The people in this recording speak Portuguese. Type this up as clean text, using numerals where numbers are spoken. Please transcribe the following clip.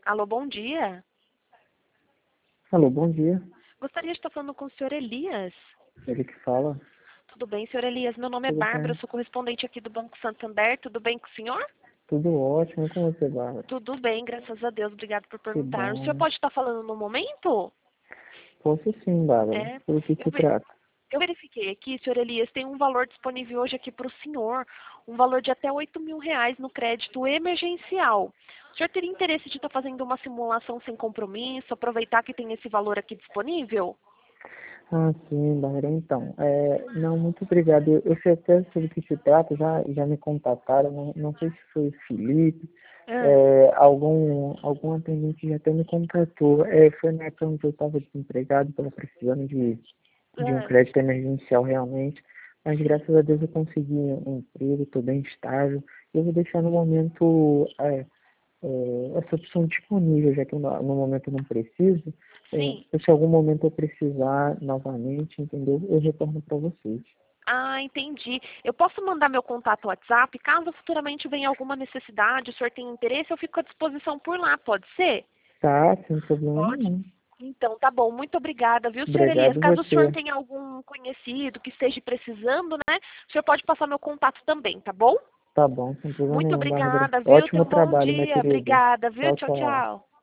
Alô, bom dia. Alô, bom dia. Gostaria de estar falando com o senhor Elias. Ele que fala. Tudo bem, senhor Elias? Meu nome é Tudo Bárbara, eu bem? sou correspondente aqui do Banco Santander. Tudo bem com o senhor? Tudo ótimo. E com você, Bárbara? Tudo bem, graças a Deus. Obrigado por Que perguntar. O senhor bom. pode estar falando no momento? Posso sim, Bárbara. É. Pelo que Eu, se ve- trata? eu verifiquei aqui, senhor Elias, tem um valor disponível hoje aqui para o senhor, um valor de até R$ 8.000 no crédito emergencial. O senhor teria interesse de estar fazendo uma simulação sem compromisso, aproveitar que tem esse valor aqui disponível? Ah, sim, Bárbara. Então, não, muito obrigado. Eu sei até sobre o que se trata, já me contataram. Não sei se foi o Felipe, Ah, algum atendente já até me contatou. Foi na época onde eu estava desempregado, estava precisando de um ah, crédito emergencial realmente. Mas sim. graças a Deus eu consegui um emprego, estou bem estável. Eu vou deixar no momento essa opção disponível, já que no momento eu não preciso. Sim. Se algum momento eu precisar novamente, entendeu? Eu retorno para vocês. Ah, entendi. Eu posso mandar meu contato no WhatsApp, caso futuramente venha alguma necessidade, o senhor tenha interesse, eu fico à disposição por lá, pode ser? Tá, sem problema Pode. nenhum. Então, tá bom. Muito obrigada, viu, senhor Elias? Obrigado Caso o senhor você. tenha algum conhecido que esteja precisando, né, o senhor pode passar meu contato também, tá bom? Tá bom, sem problema Muito nenhum, Bárbara. obrigada, viu? Tenha Ótimo um bom trabalho, minha dia. querida. Obrigada, viu? Tchau, Tchau, tchau. tchau.